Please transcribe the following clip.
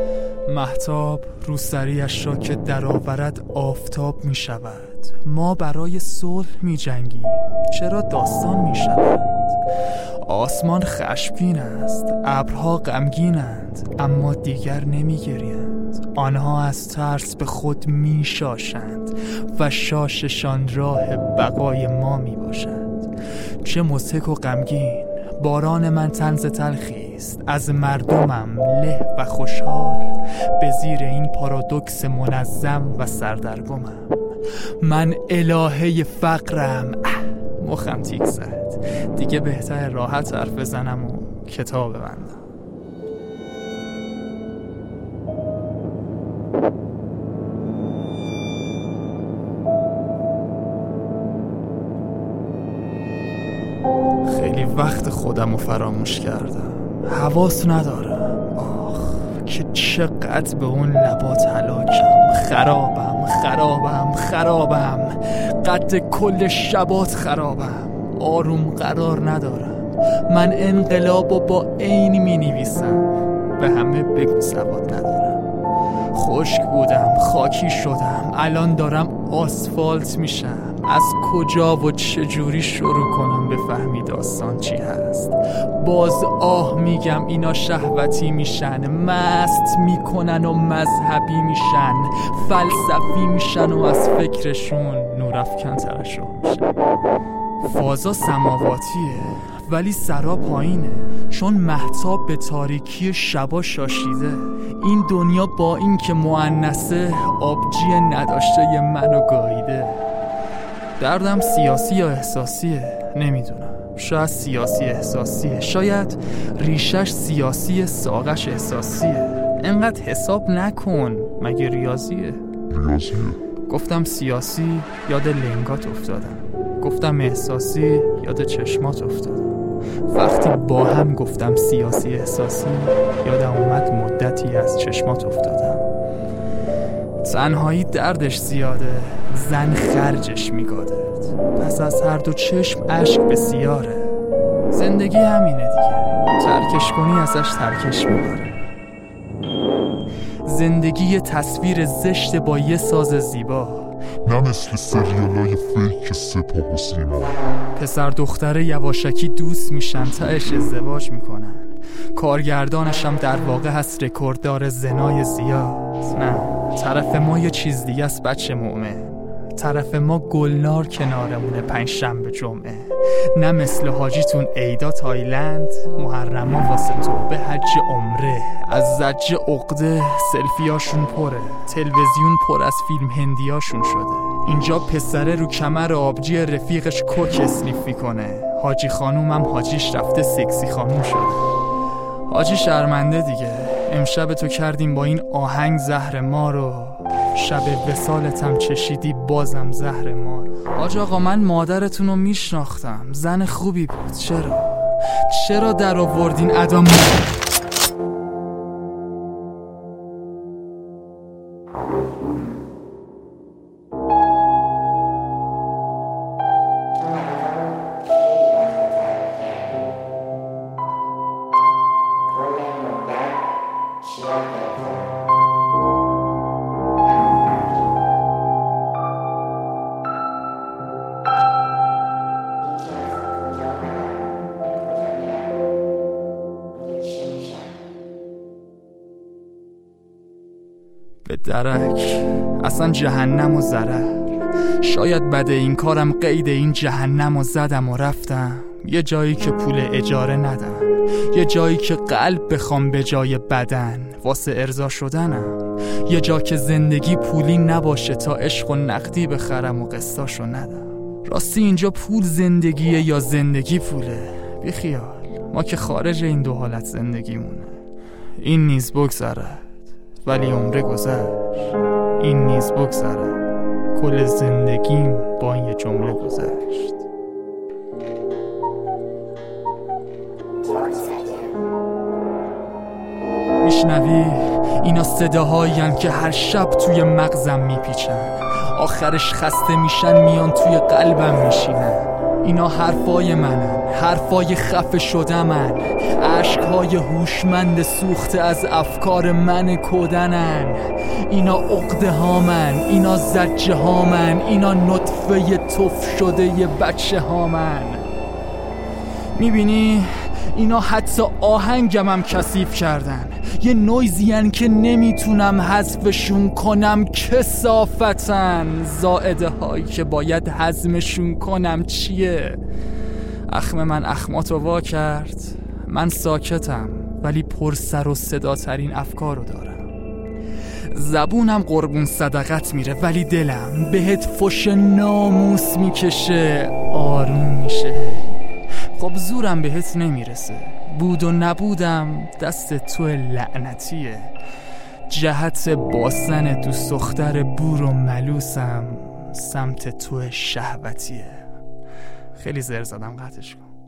مهتاب روسریش را که درآورد آفتاب می شود. ما برای صلح می جنگیم، چرا داستان می شود؟ آسمان خشمگین است، ابرها غمگینند، اما دیگر نمی گریند. آنها از ترس به خود می شاشند و شاششان راه بقای ما می باشد. چه مضحک و غمگین، باران من طنز تلخی است، از مردمم له و خوشحال به زیر این پارادوکس منظم و سردرگمم. من الهه فقرم. مخم تیک زد، دیگه بهتر راحت حرف بزنم و کتاب ببندم. خیلی وقت خودم رو فراموش کردم، حواس ندارم. آخ که چقدر به اون لبات هلاکم. خرابم قد کل شبات خرابم. آروم قرار ندارم. من انقلاب با عین می نویسم، به همه بگو سواد ندارم. خشک بودم، خاکی شدم، الان دارم آسفالت میشم. از کجا و چجوری شروع کنم بفهمی داستان چی هست؟ باز میگم اینا شهوتی میشن، مست میکنن و مذهبی میشن، فلسفی میشن و از فکرشون نورافکن ترشح میشن. فازا سماواتیه ولی سرا پایینه، چون مهتاب به تاریکی شبا شاشیده. این دنیا با این که مؤنثه، آبجی نداشته منو گاییده. دردم سیاسی یا احساسیه نمیدونم، شاید سیاسی احساسیه، شاید ریشش سیاسی ساقش احساسیه. انقدر حساب نکن، مگه ریاضیه؟ گفتم سیاسی یاد لنگات افتادم، گفتم احساسی یاد چشمات افتادم. وقتی با هم گفتم سیاسی احساسی، یادم اومد مدتی از چشمات افتادم. تنهایی دردش زیاده، زن خرجش میگادت، پس از هر دو چشم اشک بسیاره. زندگی همینه دیگه، ترکش کنی ازش ترکش میباره. زندگی یه تصویر زشت با یه ساز زیبا، نه مثل سریالای فیک سپاه و سیما. پسر دختر یواشکی دوست میشن، تهش ازدواج میکنن. کارگردانشم در واقع هست رکورددار زنای زیاد. نه، طرف ما یه چیز دیگه است بچه مؤمن. طرف ما گلنار کنارمونه پنجشنبه جمعه، نه مثل حاجیتون عیدا تایلند، محرما واسه توبه حج عمره. از زجه عقده سلفیاشون پره، تلویزیون پر از فیلم هندیاشون شده. اینجا پسره رو کمر آبجی رفیقش کوک اسنیف میکنه، حاجی خانومم حاجیش رفته سکسی خانوم شده. حاجی شرمنده دیگه، امشب تو کردیم با این آهنگ زهر ما رو، شب وصالتم چشیدی بازم زهر ما رو. حاج آقا من مادرتون رو میشناختم، زن خوبی بود، چرا در آوردین ادامه؟ به درک اصلا جهنم و ضرر. شاید بعد این کارم قید این جهنم و زدم و رفتم یه جایی که پول اجاره ندم، یه جایی که قلب بخوام به جای بدن واسه ارضا شدنم، یه جا که زندگی پولی نباشه تا عشق و نقدی بخرم و قسطاشو ندم. راستی اینجا پول زندگیه یا زندگی پوله؟ بیخیال، ما که خارج این دو حالت زندگیمونه. این نیز بگذرد ولی عمره گذشت، این نیز بگذرد کل زندگیم با این یه جمله گذشت. میشنوی؟ اینا صداهایین که هر شب توی مغزم میپیچن، آخرش خسته میشن میان توی قلبم میشینن. اینا حرفای منن، حرفای خفه شدمن، عشقهای هوشمند سوخته از افکار من کودنن. اینا عقده هامن، اینا زجه هامن، اینا نطفه تف شده ی بچه هامن. میبینی اینا حتی آهنگم هم کثیف کردن، یه نویزین که نمیتونم حذفشون کنم. کثافتن زائده هایی که باید هضمشون کنم. چیه؟ اخم من اخماتو وا کرد. من ساکتم ولی پر سر و صدا ترین افکارو دارم. زبونم قربون صدقت میره ولی دلم بهت فش ناموس میکشه. آروم میشه. خب زورم بهت نمیرسه، بود و نبودم دست تو لعنتیه. جهت باسن دوست دختر بور و ملوسم، سمت تو شهوتیه. خیلی زر زدم، قطعش کن.